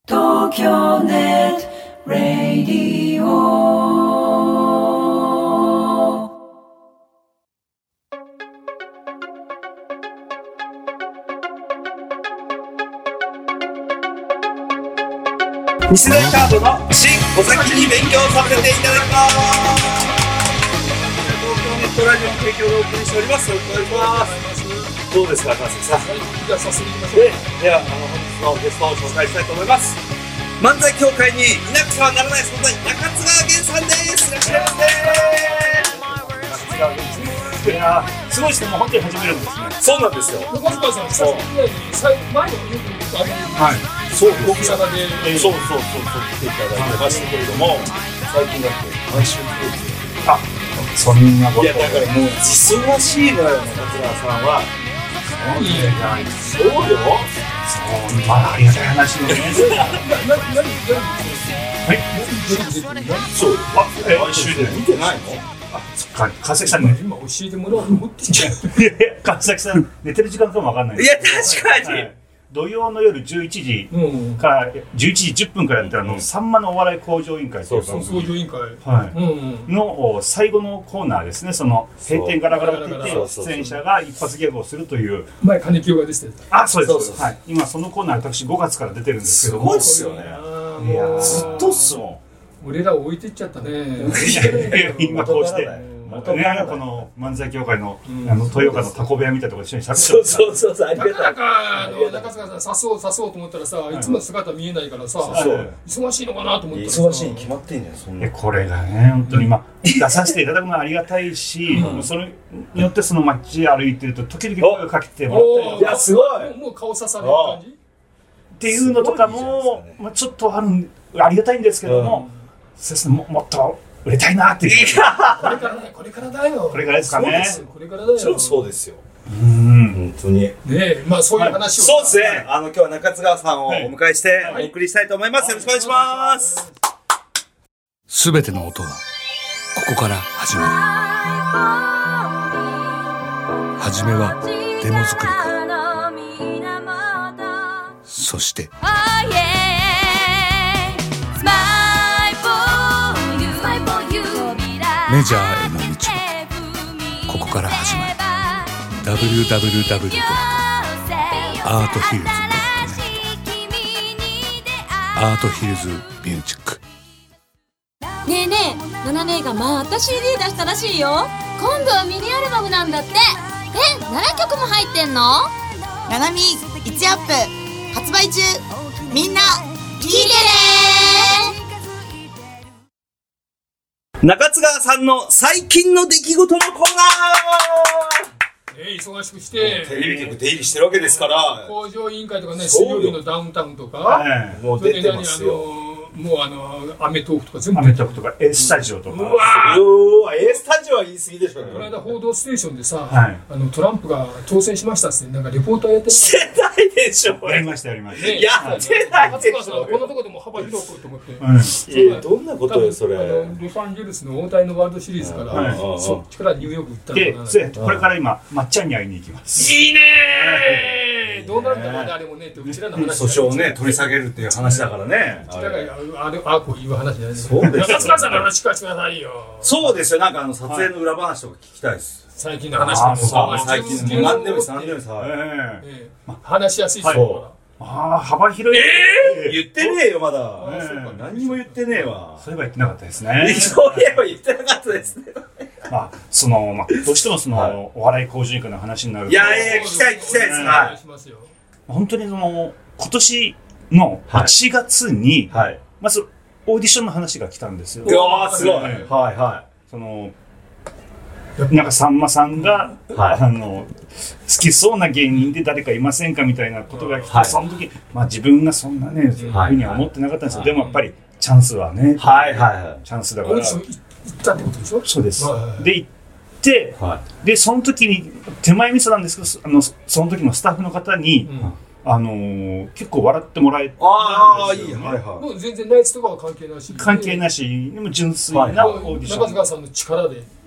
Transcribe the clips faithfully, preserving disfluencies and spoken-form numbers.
東京ネットラディオ。 西成カードの新お先に勉強させていただきます。東京ネットラジオの提供でお送りしております。お願いします。どうですか、川崎さん。 じゃあ早速いきましょう。 では、あの本日のゲストを紹介したいと思います。漫才協会にいなくてはならない存在、中津川源さんです。いらっしゃいませ。中津川源さん。いやー、すごいですね。もう本当に始めるんですね。そうなんですよ。 中津川さん、久しぶりに前のよくある。 はい。そう、 大阪で、 えー、そうそうそうそう来ていただいてましたけれども、最近だって毎週来てあ、そんなこと。いやだからもう忙しいのよ、中津川さんは。そういやいや、そうよ。そう、まあありがたい話のね。 な、な、な、な、な、 はい。そう。あ、え、毎週で見てないの？あ、そっか、川崎さんね。 今教えてもらおうと思ってんじゃん。 いやいや、川崎さん寝てる時間かもわかんない。いや確かに。土曜の夜じゅういちじからじゅういちじじゅっぷんからやったらのさんまのお笑い向上委員会という番組の最後のコーナーですね。その閉店ガラガラって言って出演者が一発ギャグをするという前金清がでした。 あ、そうです。はい。今そのコーナー私ごがつから出てるんですけども、すごいっすよね。いやずっとっすもん。俺ら置いてっちゃったね。 今こうしてね、この漫才協会の、うん、あの豊岡のタコ部屋みたいなところで一緒にしゃべってそうそうそうそう、ありがたい。なかなかあの中津川さん誘おう誘おうと思ったらさ、はい、いつも姿見えないからさ、はい、忙しいのかなと思ったらさ、 忙しいに決まってんじゃん。そんなこれがね、本当にまあ出させていただくのはありがたいし、うん、それによってその街歩いてると時々声をかけてもらったり、いやすごい。 もう顔刺される感じっていうのとかも、ね、まあちょっとあるありがたいんですけども、うん、そうですね、も、もっと売れたいなっていう。 これからね、これからだよ。 これからですかね。 これからだよ。 そうですよ。うん、本当に。 ねえ、まあそういう話を。 そうですね。あの今日は中津川さんをお迎えしてお送りしたいと思います。よろしくお願いします。 すべての音はここから始まる。はじめはデモ作りから。そして。メジャーへの道はここから始まる。 ダブリューダブリューダブリュードットアートヒルズドットネット アートヒルズミュージック。 ねえねえ、ナナ姉がまた シーディー 出したらしいよ。今度はミニアルバムなんだって。え、ななきょくも入ってんの？ ナナミいちアップ発売中。みんな聞いてね。 中津川さんの最近の出来事のコーナー。えー、忙しくしてテレビ局出入りしてるわけですから、 工場委員会とかね、水曜日のダウンタウンとか、はい、 もう出てますよ。 もうあのアメトークとか全部アメトークとか A スタジオとか、うわー A スタジオは言い過ぎでしょ。 この間報道ステーションでさ、はい、あのトランプが当選しましたってなんかレポーターやってしてないでしょ。やりましたやりました、ね、やってないでしょ。 こんなとこでも幅広くと思って、 うん、いやどんなことよそれ。あのロサンゼルスの大谷のワールドシリーズから、はい、そっちからニューヨーク行ったのかな。 でこれから今まっちゃんに会いに行きます。 いいねー。どうなるんだろうね、あれもねってうちらの話。 訴訟をね取り下げるっていう話だからね。 うちらがあれあこういう話じゃないですか。 そうです。 中津川さんの話聞かせてくださいよ。 そうですよ。なんかあの撮影の裏話とか聞きたいです。 最近の話も最近の何でもです何でもです。 話しやすいですよ。 ああ幅広い。言ってねえよまだ。何にも言ってねえわ。そういえば言ってなかったですね。そういえば言ってなかったですね。まあそのまあどうしてもそのお笑い向上委員会の話になると。いやいや聞きたい聞きたいです。はい。本当にその今年のいちがつにまずオーディションの話が来たんですよ。うわーすごい。はいはい。そのなんかさんまさんが、はい、あの好きそうな芸人で誰かいませんかみたいなことが来て、はい、その時まあ自分がそんなねそういうふうには思ってなかったんですよ。はい、でもやっぱりチャンスはね、はいはいはい、チャンスだから。 オーディション行ったってことでしょ？ そうです。はい、で行って、はい、でその時に手前味噌なんですけど、あのその時のスタッフの方に。うんあのー、結構笑ってもらえたんですよ、ね。ああ、いい、はいはい。 もう全然ナイツとかは関係なし。 関係なし、でも純粋なオーディション。 中津川さんの力で。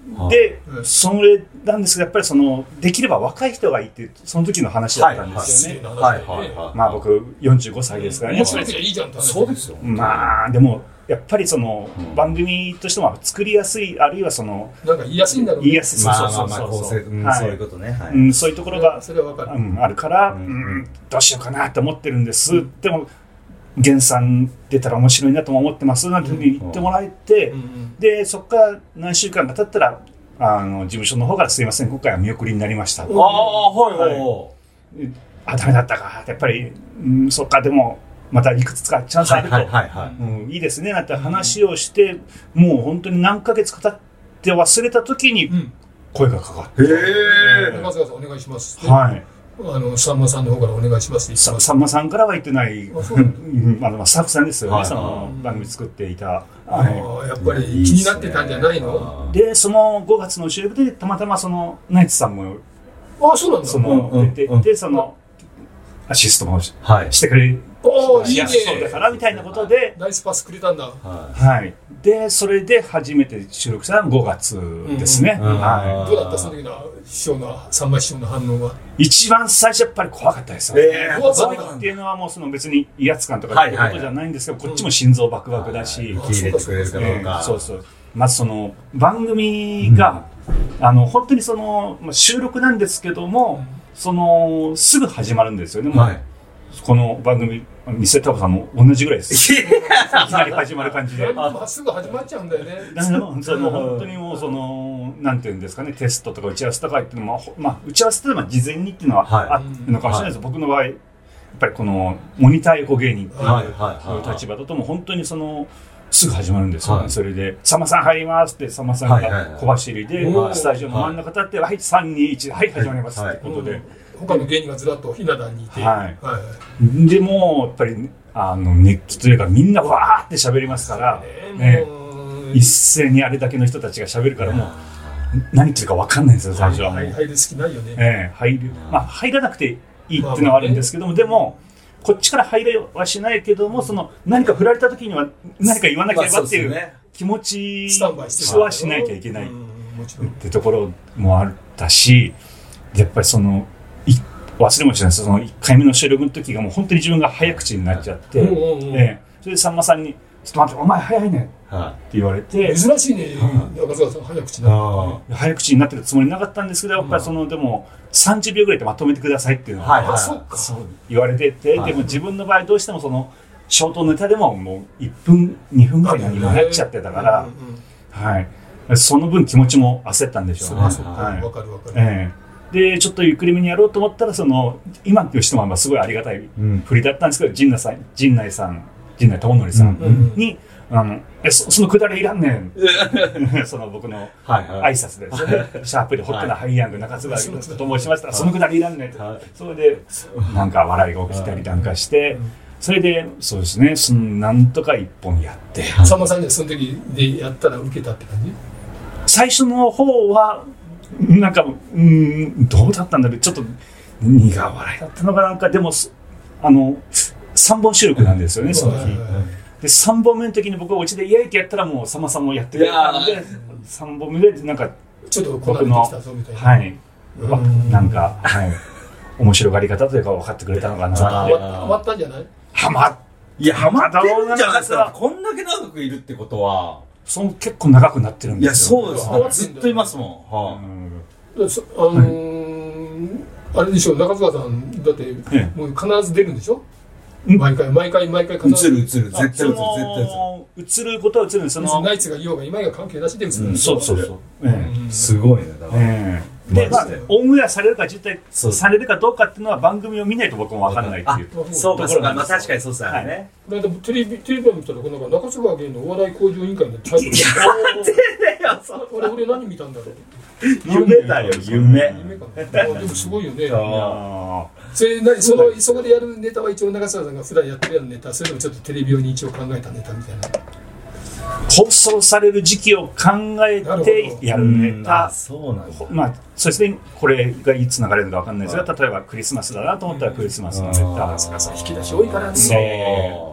で、それなんですけど、やっぱりその、できれば若い人がいいっていう、その時の話だったんですよね。 はいはいはい。 まあ僕、よんじゅうごさいですからね。 面白い時はいいじゃんって話。 そうですよ。まあ、でも、やっぱりその、番組としても作りやすい、あるいはその、 なんか言いやすいんだろうね。 言いやすい。そうそうそう。 そういうことね。 うん、そういうところが、 それはわかる。 うん、あるから、うん、どうしようかなって思ってるんです。でも、源さん出たら面白いなとも思ってますなんていうふうに言ってもらえて、で、そこから何週間か経ったら、あの、事務所の方からすいません、今回は見送りになりました。ああ、はいはい。 あ、ダメだったか。やっぱり、うん、そっか、でも、またいくつかチャンスあると、 はいはいはい、 うん、いいですねなんて話をして、もう本当に何ヶ月か経って忘れた時に声がかかって、 へえ、中塚さんお願いします。 はい。 あのさんまさんの方からお願いしますって言って。さんまさんからは言ってない、あのスタッフさんですよね、その番組作っていた。 ああ、やっぱり気になってたんじゃないの？ で、そのごがつの収録でたまたまそのナイツさんも、 ああ、そうなんだ。 その出てて、そのアシストもしてくれる。 おお、いいね。 そうだからみたいなことで、 ナイスパスくれたんだ。 はい。で、それで初めて収録したのがごがつですね。 はい。どうだったその時の師匠のさんま師匠の反応は？ 一番最初やっぱり怖かったですよね。 ええ、怖かったっていうのはもうその別に威圧感とかってことじゃないんですけど、こっちも心臓バクバクだし、 受け入れてくれるかどうか。 そうそう。まずその番組があの本当にその収録なんですけども、そのすぐ始まるんですよね。もうこの番組。ミスタータコさんも同じぐらいです。いきなり始まる感じで。 すぐ始まっちゃうんだよね。 その本当にもうそのなんていうんですかね、テストとか打ち合わせとかっていうのも、まあ打ち合わせっていうのは事前にっていうのはあるのかもしれないです。僕の場合やっぱりこのモニター横芸人っていう立場だともう本当にそのすぐ始まるんですよね。それでさんまさん入りますってさんまさんが小走りでスタジオの真ん中立ってはいさんにいちはい始まりますってことで。 他の芸人がずらっとひな壇にいて、 はいはい、でもやっぱりあの熱気というかみんなわーって喋りますから、ね、一斉にあれだけの人たちが喋るからもう何言ってるか分かんないんですよ最初はもう。 入る隙ないよね。 えー、入るまあ入らなくていいっていうのはあるんですけども、でもこっちから入れはしないけどもその何か振られた時には何か言わなければっていう気持ちはしなきゃいけないってところもあったし、やっぱりその忘れもしないです。そのいっかいめの収録の時がもう本当に自分が早口になっちゃって、えー、それでさんまさんに「ちょっと待ってお前早いね」って言われて、 珍しいね中塚さん早口になって早口になってるつもりなかったんですけど、やっぱりそのでもさんじゅうびょうぐらいでまとめてくださいっていうのを言われてて、でも自分の場合どうしてもそのショートネタでももういっぷんにふんぐらいになっちゃってたから、はい、その分気持ちも焦ったんでしょうね。 わかるわかる。 でちょっとゆっくりめにやろうと思ったらその今っていう人もすごいありがたい振りだったんですけど、陣内さん陣内さん陣内智則さんに「あのえ そ, そのくだりいらんねん」その僕の挨拶でですね、シャープでホットなハイヤング中津川と申しましたら「そのくだりいらんねん」それでなんか笑いが起きたりなんかして、それでそうですね、そのなんとか一本やってさんまさんにはその時でやったら受けたって感じ？ 最初の方はなんかうんどうだったんだろう、ちょっと苦笑いだったのかなんか、でもあのさんぼん収録なんですよねその日で、さんぼんめの時に僕はお家でイエイってやったらもうさんまさんもやってくれたのでさんぼんめでなんかちょっとこなれてきたぞみたいな、 はいなんか、はい、面白がり方というか分かってくれたのかなって。 ハマったんじゃない？ ハマっいやハマってるんじゃないですか。こんだけ長くいるってことはその結構長くなってるんですよ。 いやそうですね、ずっといますもん。はあ、うん、あのーはい、あれでしょ、中塚さんだってもう必ず出るんでしょ、うん、毎回毎回毎回必ず映る映る絶対映る絶対映る映ることは映るんです。そのナイツがいようが今が関係なしで映るんですよ、うん、そうそうそう、ええ、すごいねだから、ええ、で、まあ、オンエアされるか実態されるかどうかっていうのは番組を見ないと僕も分かんないっていうところなんです。 そうかそうか、まあ確かにそうですよね。 だってテレビテレビを見たらこの中津川芸のお笑い向上委員会のタイトル。いや、俺俺何見たんだろう。 夢だよ夢。 夢かな。でもすごいよね。それ何そのそこでやるネタは一応中津川さんが普段やってるネタ、それでもちょっとテレビ用に一応考えたネタみたいな。 放送される時期を考えてやるネタ、 そうなんだ。 まあそしてこれがいつ流れるのか分かんないですが、例えばクリスマスだなと思ったらクリスマスのネタ、 引き出し多いからね。 そ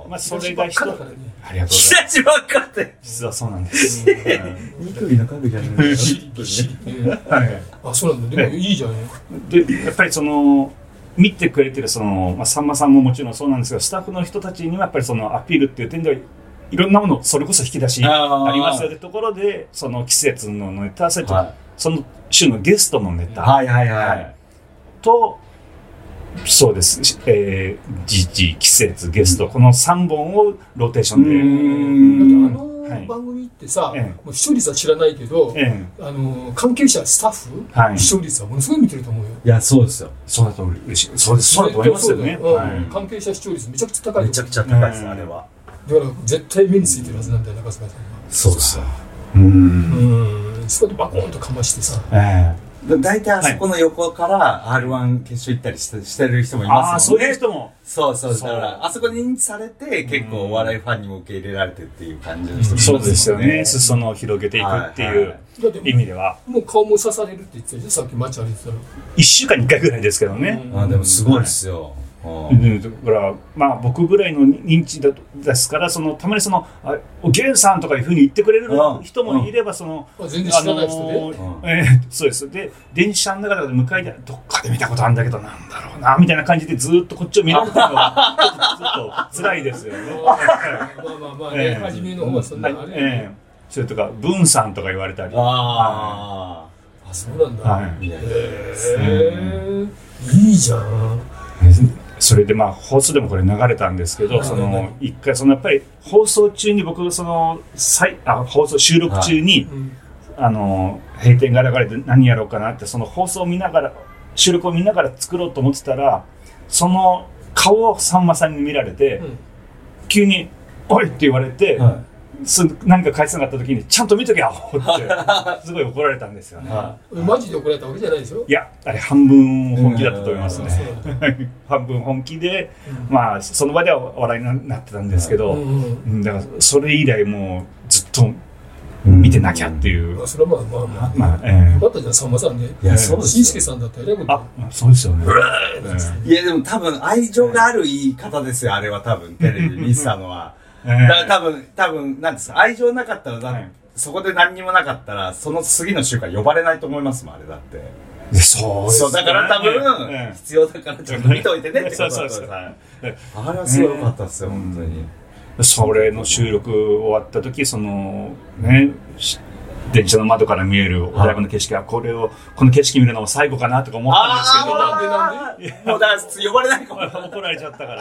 まあ、それが一つ。ありがとうございます。 日ばっかって。 実はそうなんです。 ニクビの家具じゃないですか。はい。あ、そうなんだ。でもいいじゃん。 で、やっぱりその、見てくれてるその、まあ、さんまさんももちろんそうなんですが、スタッフの人たちにはやっぱりそのアピールっていう点ではいろんなもの、それこそ引き出しありますよというところで、その季節のネタ、それと、はい、その週のゲストのネタ、 はいはいはい、はい、 と、そうです、えー、時期、季節、ゲスト、うん、このさんぼんをローテーションで。 うんだってあの番組ってさ、はい、もう視聴率は知らないけど、ええ、あの関係者、スタッフ、はい、視聴率はものすごい見てると思うよ。 いや、そうですよ。 そうだと嬉しい。そうです、そうだと思いますよね。 はい、関係者視聴率めちゃくちゃ高い。 めちゃくちゃ高いです、あれは。 だから絶対目についてるはずなんだよ、中塚さんが。 そうですよ。 うん。うん。そこでバコンとかましてさ。 ええ大体あそこの横から アールワン 決勝行ったりして、してる人もいますもんね。 ああ、そういう人も。 そうそう。だから、あそこに認知されて、結構お笑いファンにも受け入れられてっていう感じの人もいますもんね。 そうですよね。裾野を広げていくっていう意味では。 もう顔も刺されるって言ってたじゃん、さっき街歩いてたら。 一週間に一回ぐらいですけどね。 あでもすごいですよ。 うん、だからまあ僕ぐらいの認知だですからそのたまにそのあおげんさんとかいうふうに言ってくれる人もいればその、 うん、全然知らない人で、あのーえー、そうですで電車の中で向かいでどっかで見たことあるんだけどなんだろうなみたいな感じでずっとこっちを見られてるのはちょっと辛いですよね。 まあまあまあね、えー、初めの方はそんなあれ、えー、それとか文さんとか言われたりああそうなんだ、はい、へえいいじゃん。 それでまあ放送でもこれ流れたんですけど、その一回そのやっぱり放送中に僕そのあ放送収録中に、はい、あの閉店が流れて何やろうかなってその放送を見ながら収録を見ながら作ろうと思ってたらその顔をさんまさんに見られて、うん、急においって言われて、はい何か返せなかった時にちゃんと見とけよってすごい怒られたんですよね。 マジで怒られたわけじゃないでしょ。 いやあれ半分本気だったと思いますね。半分本気で、うん、まあその場では笑いになってたんですけど、うんうん、だからそれ以来もうずっと見てなきゃっていう。 うん、それはまあまあまあ、まあえー、だったじゃんさんまさんね。いやそうですよ。しんすけさんだったらあそうですよね。 いやでも多分愛情がある言い方ですよあれは多分テレビ見てたのは。だから多分、多分、なんですか、愛情なかったらだ、はい、そこで何にもなかったら、その次の週間呼ばれないと思いますもん、あれだって。 そうですね。そう、 だから多分、ええ、必要だからちょっと見といてねってことだったらさ。あれはすごい良かったですよ、えー、本当に。 それの収録終わった時、その、ね、電車の窓から見えるお台場の景色は、これを、この景色見るのも最後かなとか思ったんですけど。 なんでなんでもうだから呼ばれないかも。 怒られちゃったから。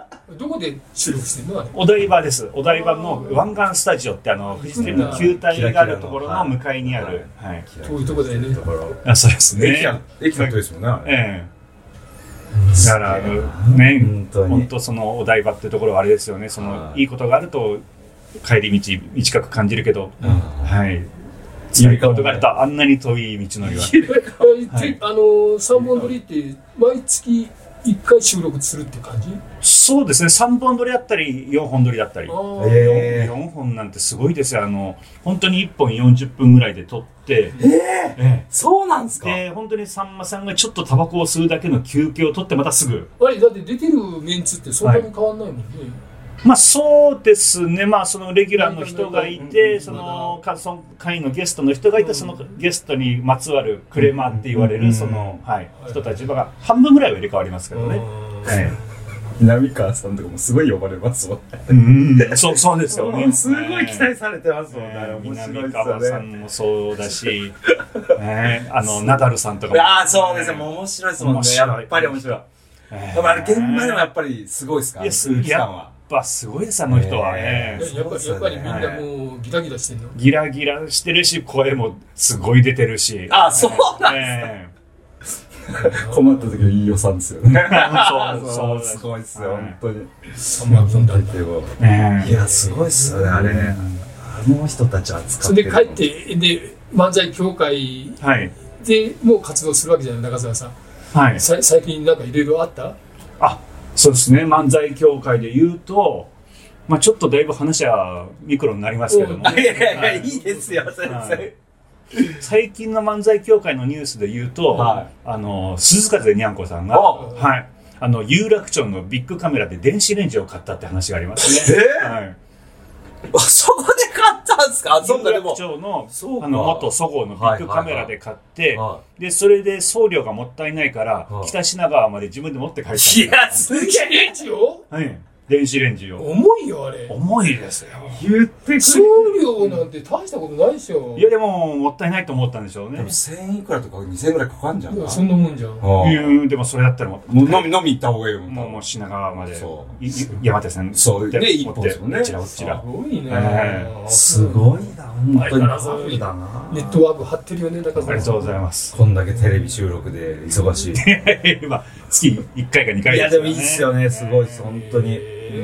どこで収録してるのあれ？ お台場です。お台場の湾岸スタジオってあの、フジテレビの球体があるところの向かいにある。はい。 遠いところだよね。 あ、そうですね。 駅の遠いですもんね。 ええ。だから、ね、本当そのお台場ってところはあれですよね。その、いいことがあると、帰り道短く感じるけど、はい。辛いことがあるとあんなに遠い道のりは。 はい、あのさんぼん撮りって毎月いっかい収録するって感じ？ そうですね。さんぼん撮りだったりよんほん撮りだったり。えー、よんほんなんてすごいですよ。あの本当にいっぽんよんじゅっぷんぐらいで撮って。 えーえー、そうなんですか？ で本当にさんまさんがちょっとタバコを吸うだけの休憩を取ってまたすぐ。 あれだって出てるメンツってそんなに変わんないもんね。はいまあそうですね、まあそのレギュラーの人がいて、その会のゲストの人がいて、そのゲストにまつわるクレマって言われるその、はい、人たちが半分ぐらいは入れ替わりますけどね。 浪川さんとかもすごい呼ばれますもんね。うん、そうそうですよね。 すごい期待されてますもんね。 南川さんもそうだし、あのナダルさんとかも。 ああそうですよ、もう面白いですもんね。やっぱり面白い。でもあれ現場でもやっぱりすごいですか？ 空気感は。やっぱすごいです、あの人はね。 やっぱり、やっぱりみんなもうギラギラしてるの？ ギラギラしてるし、声もすごい出てるし。 あ、そうなんですか。困った時のいい予算ですよね。そう、そう、すごいですよ、本当に。さんまん分だってよ。いや、すごいっすよね、あれね。あの人たちは使ってる。 それで帰って、で、漫才協会でもう活動するわけじゃない、中澤さん。はい。最近なんかいろいろあった？ あそうですね、漫才協会で言うと、まあ、ちょっとだいぶ話はミクロになりますけども、 いやいやいや、いいですよ、先生。 最近の漫才協会のニュースで言うと、はい、あの鈴風にゃんこさんが、はい、 あの有楽町のビッグカメラで電子レンジを買ったって話がありますね。 えーはい、 あそこで買ったんですか？ 有楽町のあの元そごうのビッグカメラで買って、はいはいはい、でそれで送料がもったいないから、はい、北品川まで自分で持って帰ったんです。 いやすげえレンジを、 はい、電子レンジを。 重いよあれ。 重いですよ。 言ってくれ。 送料なんて大したことないでしょ。 いやでももったいないと思ったんでしょうね。 でもせんえんいくらとかにせんえんぐらいかかんじゃん。 いやそんなもんじゃん。 うん、でもそれだったらもう飲み飲み行った方がいいよ。 もうもう品川まで。 そう。 山手線。 そうで一本ですもんね。 こちらこちら。 すごいね。 えー、すごいな本当に。すごいだな。 ネットワーク張ってるよね。だから。 ありがとうございます。 こんだけテレビ収録で忙しい。 まあ月いっかいかにかいですからね。 いやでもいいっすよね。すごいです本当に。うん、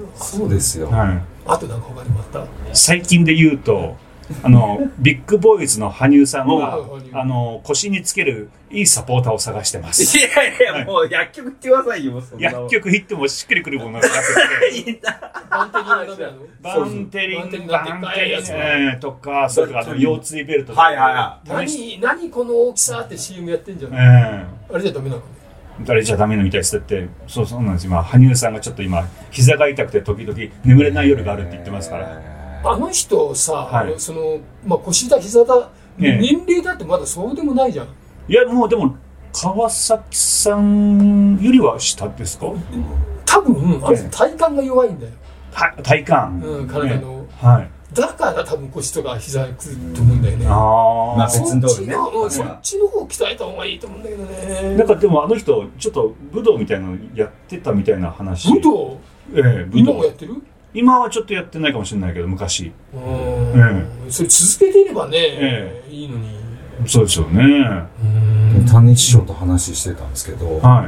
そうですよ。 はい、あとなんか他にもあった？ 最近で言うと、あのビッグボーイズの羽生さんがあの腰につけるいいサポーターを探してます。 いやいや、はい、もう薬局行ってくださいよ。そんな薬局行ってもしっくりくるものがなくて。 バンテリンがダメなの？ バンテリン、バンテリン、バンテリンとか、それとかあの腰椎ベルトとか。 はいはいはい。 何何この大きさって シーエム やってんじゃん。 えー、 あれじゃダメなの？ 誰じゃダメのみたいですって、そうそうなんです。今羽生さんがちょっと今膝が痛くて時々眠れない夜があるって言ってますから。 あの人さ、 はい、 そのまあ腰だ膝だ、ね、年齢だってまだそうでもないじゃん。 いやもうでも川崎さんよりは下ですか？ 多分あの人体幹が弱いんだよ。 は体幹。 うん、体の。 ね、はい。 だから多分腰とか膝くると思うんだよね。 ああ。 まあ別の通りね。 そっちの方鍛えた方がいいと思うんだけどね。 なんかでもあの人ちょっと武道みたいなのやってたみたいな話。 武道？ ええ、武道。 今もやってる？ 今はちょっとやってないかもしれないけど昔。 うん。それ続けていればね、ええ、いいのに。 そうですよね。 谷師匠と話してたんですけど、はい。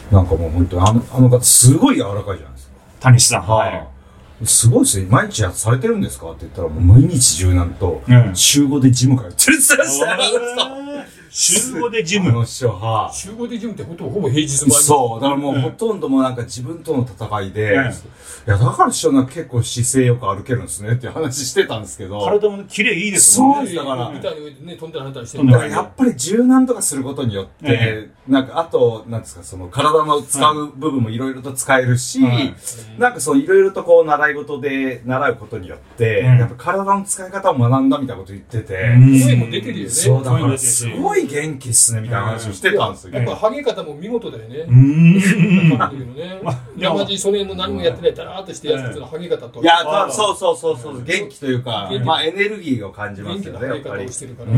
なんかもう本当にあのあの方すごい柔らかいじゃないですか。 谷さん。はい。 すごいですね。毎日やされてるんですかって言ったら、もう毎日柔軟と、週ごでジム通ってるんですよ。 週ごでジム。 週ごでジムってほとほぼ平日前。 そう。だからもうほとんどもうなんか自分との戦いで、いや、だから師匠なんか結構姿勢よく歩けるんですねっていう話してたんですけど。 体も綺麗いいですもんね。 そうです。だから。 みたいにね、飛んだり跳んだりしてる。 だからやっぱり柔軟とかすることによって、なんかあと、なんですか、その体の使う部分もいろいろと使えるし、なんかそういろいろとこう習い事で習うことによって、やっぱ体の使い方を学んだみたいなこと言ってて。 声も出てるよね。 そう、だからすごい元気っすねみたいな話をしてたんですよ。 やっぱハゲ方も見事だよね。うん。山地それの何もやってないだらーっとしてやつのハゲ方と。 いや、そうそうそうそう、元気というか、まあエネルギーを感じますよね。 元気なハゲ方をしてるから。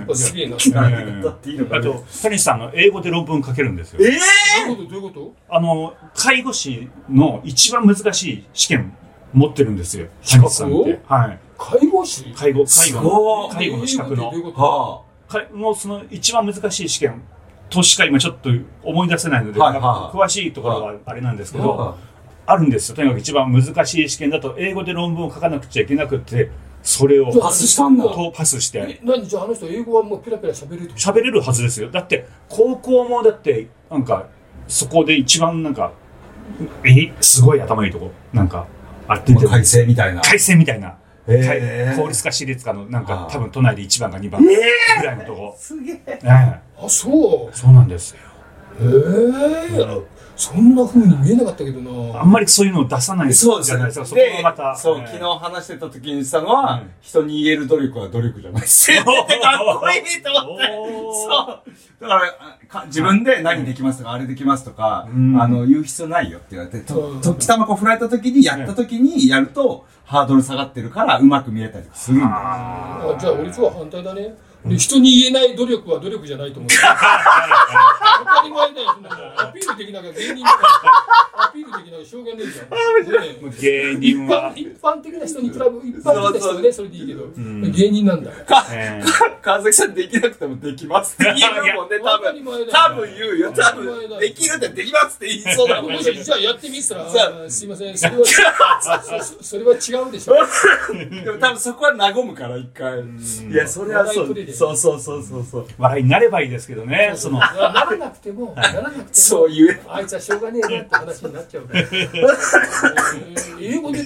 すげえな。 あと、谷さんの英語で論文書けるんですよ。 ええ？どういうこと？どういうこと？ あの、介護士の一番難しい試験持ってるんですよ。谷さんって。はい。 介護士？ 介護、介護の、介護の資格の。 はあ。もうその一番難しい試験としか今ちょっと思い出せないので、はいはい、詳しいところはあれなんですけど、はい、あるんですよ。とにかく一番難しい試験だと英語で論文を書かなくちゃいけなくて、それをパスしたんだ。 とパスして。 え、何じゃああの人英語はもうペラペラ喋れる？ 喋れるはずですよ。だって高校もだってなんかそこで一番なんかえすごい頭いいとこなんかあってて改正みたいな改正みたいな。 えー、 公立か私立かのなんか多分都内でいちばんかにばんぐらいのとこ。 すげえ。 ええ。 あ、そう。 そうなんですよ。 へえ。うん、そんな風に見えなかったけどな。 あんまりそういうのを出さないそうですよね。そこがまた。 そう、昨日話してた時に言ってたのは、人に言える努力は努力じゃないですよ。かっこいいと思って。そう。だから自分で何できますとか、あれできますとか、あの、言う必要ないよって言われて、と、ときたまこ振られた時に、やった時にやると、ハードル下がってるから、うまく見えたりするんだ。 あ、じゃあ俺とは反対だね。人に言えない努力は努力じゃないと思う。当たり前だよ。アピールできなきゃ芸人だから。アピールできなきゃしょうがねえじゃん。 芸人は一般的な人に比べ、一般的な人はね、それでいいけど、芸人なんだよ。 川崎さんできなくてもできますって言うもんね、多分。多分言うよ、多分。できるってできますって言いそうだもんね。 じゃあやってみたら、すいません、それは、それは違うでしょ。 でも多分そこは和むから、一回。いや、それはそう。そうそうそうそうそう。 笑いになればいいですけどね。そのならなくても、ならなくても、 そう言え。 あいつはしょうがねえなって話になっちゃうから。英語で論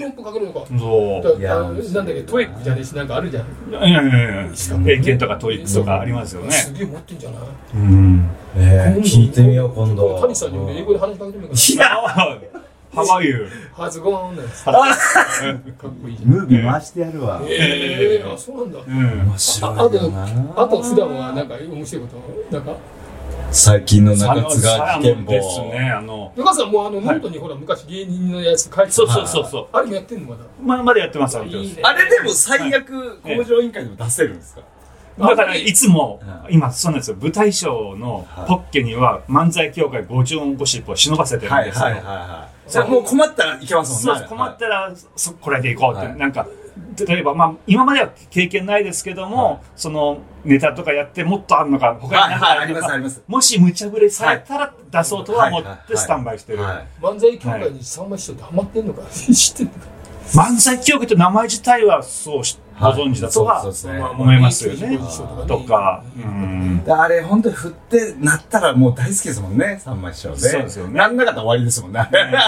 んぷんかけるのか。 そう。 だなんだっけ、トイックじゃねえし、なんかあるじゃん。 いやいやいや、英検とかトイックとかありますよね。 すげえ持ってんじゃない？ うん。 えー、聞いてみよう、今度。 谷さんにも英語で話しかけてみようかな。 いやHow are you? ハズゴーンのやつ。 かっこいいじゃん。 ムービー回してやるわ。 えー、あ、そうなんだ。 うん。 面白いあと、 な。 あと普段はなんか面白いこと、なんか。 最近の中津川危険です簿。 ね、あの。 中津さんもうあの、ノートにほら、昔芸人のやつ書いてた。 そうそうそうそう。 あれもやってんのまだ。 ままだやってます、あれでも最悪、工場委員会でも出せるんですか？ だからいつも、今そうなんですよ、舞台賞のポッケには漫才協会ごじゅうおんゴシップを忍ばせてるんですよ。 はいはいはいはい。じゃあもう困ったらいけますもんね。 そう、困ったらそこれでいこうって、なんか例えばまあ今までは経験ないですけども、そのネタとかやってもっとあるのか他に何かありますあります。もし無茶ぶりされたら出そうとは思ってスタンバイしてる。 漫才協会にさんま師匠ってハマってんのか知ってんのか。 漫才協会と名前自体はそうご存知だとは思いますよね。とか。 あれ本当に振ってなったらもう大好きですもんね、さんま師匠ね。 そうですよね。 なんなかったら終わりですもんね。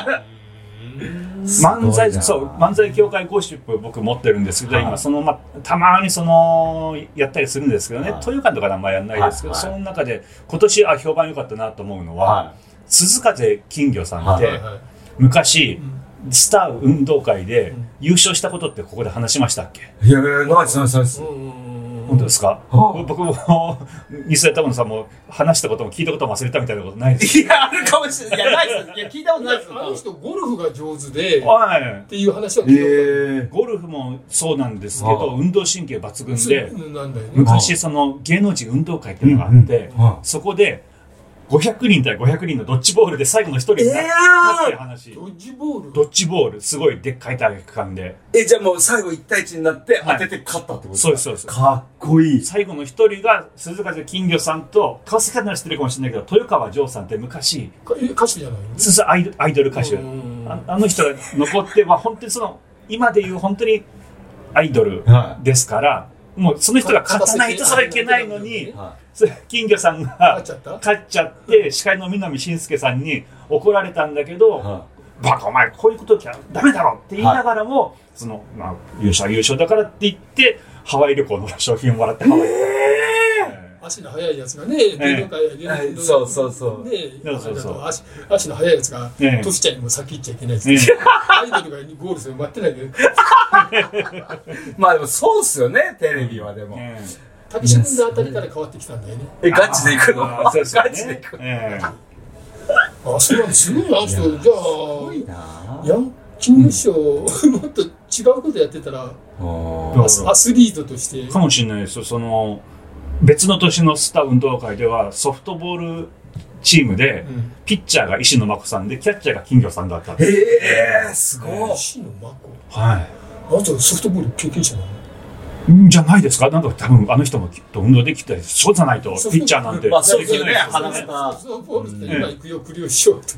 漫才、そう、漫才協会ゴシップ僕持ってるんですけど、今その、ま、たまにその、やったりするんですけどね、豊館とか名前やんないですけど、その中で今年あ評判良かったなと思うのは、鈴風金魚さんって、昔、スター運動会で優勝したことってここで話しましたっけ？ いやいや、ナイスナイスナイス。 本当ですか？僕も、西田玉野さんも話したことも聞いたことも忘れたみたいなことないですか？ いや、あるかもしれない。いや、ないです。いや、聞いたことないです。 あの人、ゴルフが上手で、 はい。 っていう話は聞いたことゴルフもそうなんですけど、運動神経抜群で、 なんだよね、 昔その芸能人運動会っていうのがあって、そこで、ごひゃくにん対ごひゃくにんのドッジボールで最後の一人になったっていう話。 ドッジボールドッジボール、すごいでっかい体育館で。 え、じゃあもう最後いち対いちになって当てて勝ったってことですか？ そうです、そうです。 かっこいい。 最後の一人が鈴風金魚さんと、川崎さんなら知ってるかもしれないけど、豊川丈さんって昔、 歌手じゃないの？ そうそう、アイドル、アイドル歌手。あ, あの人が残って、まあ本当にその、今でいう本当にアイドルですから、もうその人が勝たないとそれいけないのに、金魚さんが勝っちゃって、司会の南信介さんに怒られたんだけど、バカお前こういうことじゃダメだろって言いながらも、その、まあ、優勝優勝だからって言って、ハワイ旅行の商品をもらってハワイに行った。 足の速いやつがね、芸能界、 そうそうそう。 ね、足足の速いやつが、トシちゃんにも先行っちゃいけないですね。アイドルがゴールするの待ってないけど。 まあでもそうっすよね、テレビはでも。 竹下君のあたりから変わってきたんだよね。 え、ガチで行くの？ガチで行く。 あ、そうなんですごいな、あの人。じゃあ、ヤンキング師匠、もっと違うことやってたら、アスリートとして。 かもしれないですよ。その、別の年のスター運動会ではソフトボールチームで、うん、ピッチャーが石野真子さんでキャッチャーが金魚さんだったんです。 へえ、すごい。 石野真子。 はい。 あなたソフトボール経験者なの？ じゃないですか。なんか多分あの人もきっと運動できたりそうじゃないとピッチャーなんて。 まあそうですよね。話した。 ソフトボールって今行くよクリオしようって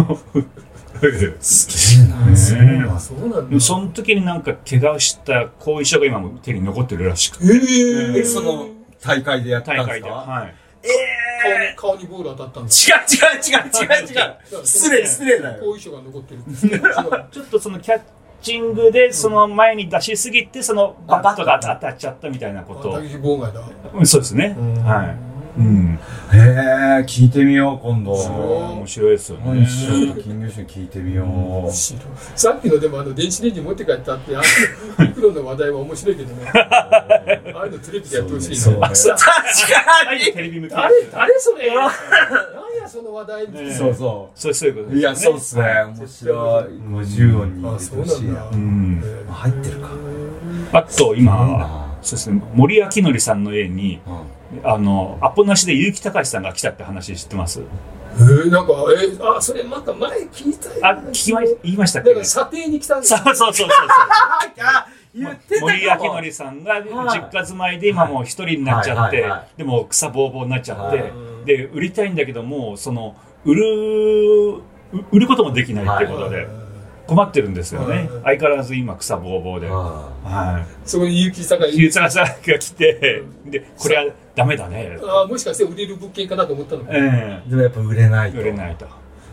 すげえな。そうなんだ。その時になんか怪我した後遺症が今も手に残ってるらしくて。 ええ、その大会でやったんですか？ 大会で。はい。 ええー、顔にボール当たったんだ。 違う違う違う違う違う。失礼失礼だよ。 後遺症が残ってる。 ちょっとそのキャッチングでその前に出しすぎてそのバットが当たっちゃったみたいなこと。 打撃妨害だ。 そうですね。はい。うん。 へえ、聞いてみよう今度。 面白いですよね。 金魚師聞いてみよう。 さっきのでもあの電子レンジ持って帰ったってあのミクロの話題は面白いけどね。ああいうのテレビでやってほしいね。 確かに。 テレビ向け。 あれあれそれ。何やその話題。 そうそう。 そうそういうこと。 いやそうっすね。面白い。ごじゅうおんに入れてほしいな。うん。入ってるか。 あと今そうですね。森明則さんの家に。あのアポなしで結城隆さんが来たって話知ってます？ えー、なんかえー、あそれなんか前聞いたよ、 ね。あ聞きま言いましたっけ？ だから査定に来たんです。 そうそうそうそうそう。 言ってた森明則さんが実家住まいで今もう一人になっちゃって、でも草ぼうぼうになっちゃって、で売りたいんだけどもその売る売ることもできないっていうことで。困ってるんですよね。相変わらず今草ぼうぼうで。はい。 そこに結城隆結城隆が来て、でこれはダメだね。 あもしかして売れる物件かなと思ったの。 ええ。でもやっぱ売れないと。 売れないと。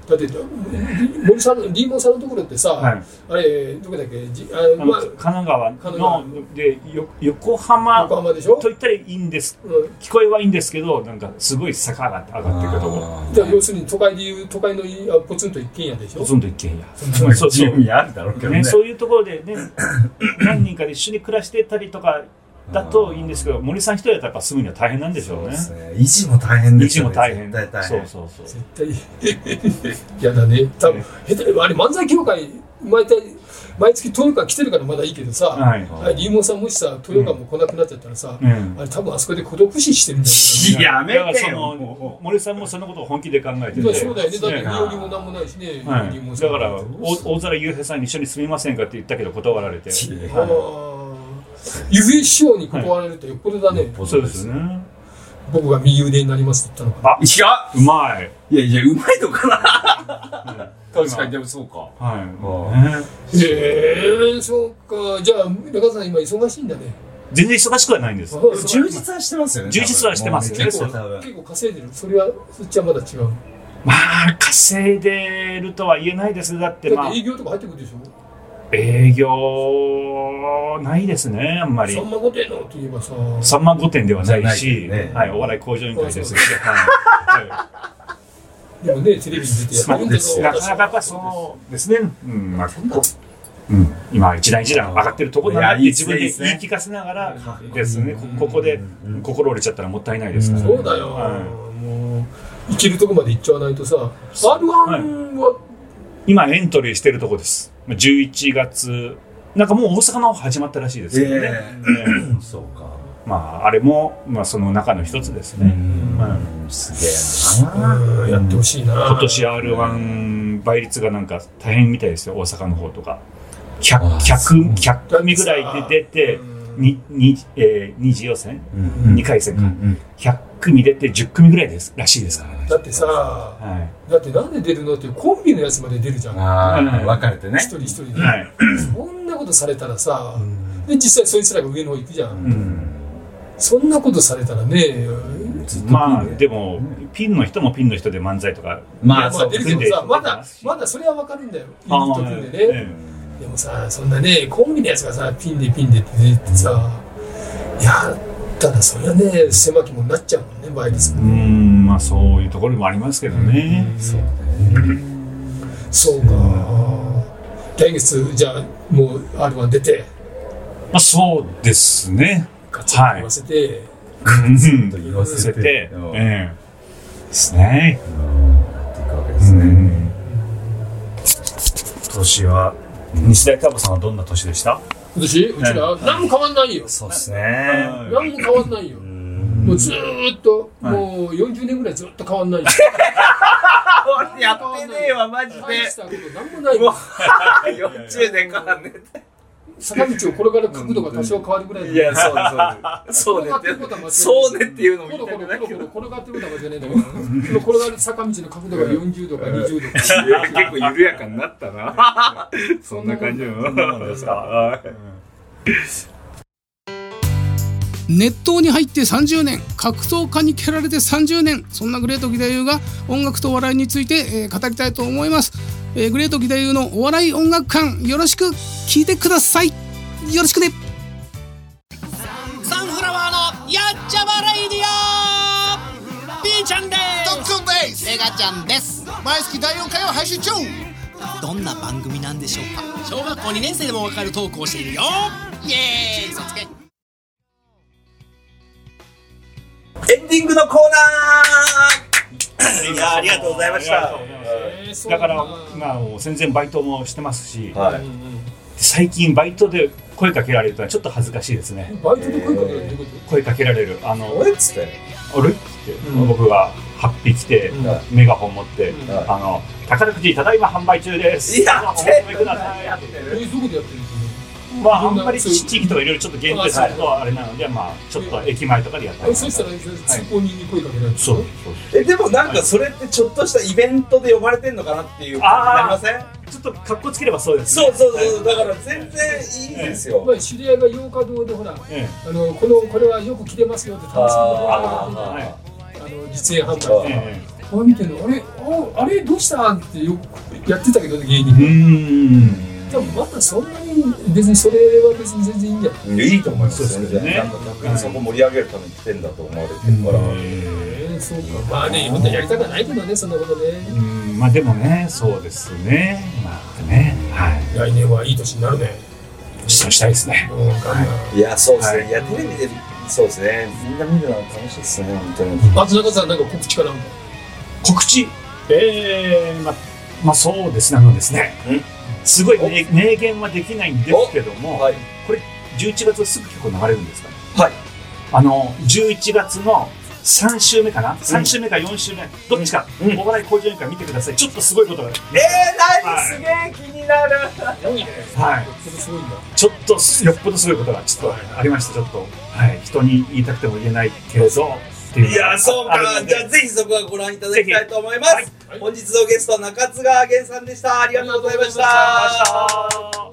だって森さんのリーモンさんのところってさ、はい、あれどこだっけじあ、 まあ、神奈川のでよ横浜横浜でしょと言ったらいいんです、うん、聞こえはいいんですけどなんかすごい坂が上がっていくところ。 じゃあ要するに都会でいう都会のポツンと一軒家でしょ。 ポツンと一軒家。 そうそういうあるだろうけどね。 そういうところでね何人かで一緒に暮らしてたりとか。だといいんですけど、森さん一人だったらやっぱ住むには大変なんでしょうね。 そうですね。維持も大変ですよね。 維持も大変。 絶対大変。 そうそうそう。 絶対やだね。多分下手あれ漫才協会毎回毎月東洋館来てるからまだいいけどさ、はいはい、リーモンさんもしさ東洋館も来なくなっちゃったらさ、うん、あれ多分あそこで孤独死してるんだよね。やめてよ。森さんもそのことを本気で考えてて。 そうだよね。だって身寄りもなんもないしね。 はい、だから大空雄平さんに一緒に住みませんかって言ったけど断られて。 ゆうえ師匠に断られるとよっぽどだね。 そうですね。 僕が右腕になりますって言ったのかな。あ、いや、うまい。 いやいや、うまいのかな。確かに、でもそうか。 はい。へえ、そうか。じゃあ、中田さん今忙しいんだね。 全然忙しくはないんです。 充実はしてますよね。 充実はしてますよね。 結構稼いでる。それは、そっちはまだ違う。 まあ、稼いでるとは言えないです。だって、まあ。 だって営業とか入ってくるでしょ。 営業ないですね、あんまり。 さんま御殿のって言えばさ。 さんま御殿ではないし、ね、はい、お笑い向上委員会ですけど。 でもね、テレビに出てやってるんですよ。 なかなかやっぱそうですね。うん、まあ、うん、今一段一段上がってるところだなって自分で言い聞かせながらですね。ここで心折れちゃったらもったいないですから。 そうだよ。もう生きるとこまで行っちゃわないとさ。アールワン は今エントリーしてるとこです。じゅういちがつなんかもう大阪の方始まったらしいですけどね。えーねそうか。 まああれもまあその中の一つですね。 うん、すげえな。 やってほしいな。 今年 アールワン 倍率がなんか大変みたいですよ、大阪の方とか。ひゃく組ぐらいで出てにに、えー、二次予選、うん、にかい戦か、うん、ひゃく組出てじゅっ組ぐらいですらしいですからね。 だってさ、はい、だってなんで出るのってコンビのやつまで出るじゃん。 あ、うん、分かれてね。 一人一人で、はい、そんなことされたらさ、うん、で実際そいつらが上の方行くじゃん。うん、そんなことされたらね、 まあでもピンの人もピンの人で漫才とかまあ出るけどさ、まだまだそれは分かるんだよ。いい人組んでね。でもさ、そんなね、コンビのやつがさ、ピンでピンでって出てさ、やったらそりゃね、狭きもになっちゃうもんね、倍率も。 うん、まあそういうところもありますけどね。 そうね。そうか。来月、じゃあ、もう アールワン 出て。 まあそうですね。 ガツッと言わせて。 ガツッと言わせて。ええ。ですね。 いかがですね。 年は。西大太郎さんはどんな年でした？ 今年うちら、はい、何も変わんないよ。 そうですね。 何も変わんないよ。もうずーっと、はい、もうよんじゅうねんぐらいずっと変わんないよ。 やってねえわマジで。 大したこと何もないよ。 よんじゅうねん変わんねえ。 坂道を転がる角度が多少変わるぐらいで。 いや、そうそう。そうねって。そうねっていうのも言いたくないけど。転がってることは間違いないんだけど。その転がる坂道の角度がよんじゅうどかにじゅうどか。 結構緩やかになったな。そんな感じの。ですか。 熱湯に入ってさんじゅうねん、格闘家に蹴られてさんじゅうねん、そんなグレート義太夫が音楽とお笑いについて、えー、語りたいと思います。えー、グレート義太夫のお笑い音楽館、よろしく聞いてください。よろしくね。 サンフラワーのやっちゃまレイディオ、ピーちゃんです。 ドックンです。 エガちゃんです。 毎月だいよんかいを配信中。 どんな番組なんでしょうか。小学校にねん生でもわかるトークをしているよ。イエーイ。そつけエンディングのコーナー。いや、ありがとうございました。 だから、まあ、全然バイトもしてますし、はい、最近バイトで声かけられるとはちょっと恥ずかしいですね。 バイトで声かけられる？ 声かけられる。あの、 あれっつって。 あれっつって、うん、僕がはっぴ着て、うん、メガホン持って、うん、あの、宝くじただいま販売中です。 いや、 お求めください。 え、どこでやってるんですか？ まあ、あんまり地域とかいろいろちょっと限定するとあれなので、まあ、ちょっと駅前とかでやったり。 そうしたら、通行人に声かけられる。 そう。 え、でもなんかそれってちょっとしたイベントで呼ばれてんのかなっていう感じになりません？ ちょっと格好つければそうです。 そうそうそう。だから全然いいですよ。 まあ、知り合いが洋華堂でほら、あの、この、これはよく着れますよって楽しんでもらって、あの、実演販売。 あ見てるのあれああれどうしたってよくやってたけどね芸人うーん多分またそんなに別にそれは別に全然いいんじゃないいいと思います全然ねなんか逆にそこ盛り上げるために来てんだと思われてるからえー、そうかまあね本当にやりたくはないけどねそんなことねうんまあでもねそうですねまあねはい来年はいい年になるねそうしたいですねうん頑張いやそうですね、 はいいやテレビでそうですねみんな見るの楽しいですね本当に松中さんなんか告知かなんか告知えー、まあまあそうですねあのですねすごい明明言はできないんですけども、 はい、 これじゅういちがつすぐ結構流れるんですかねはいあのじゅういちがつのさん週目かな、うん、さん週目かよん週目どっちか、うん、お笑い向上委員会見てくださいちょっとすごいことがえー、 何、はい、すげえ気になるすごいねはいよっぽどすごいんだちょっとよっぽどすごいことがちょっとありましたちょっとはい人に言いたくても言えないけれどいやそうかじゃあぜひそこはご覧いただきたいと思います、はい、本日のゲスト中津川源さんでしたありがとうございました。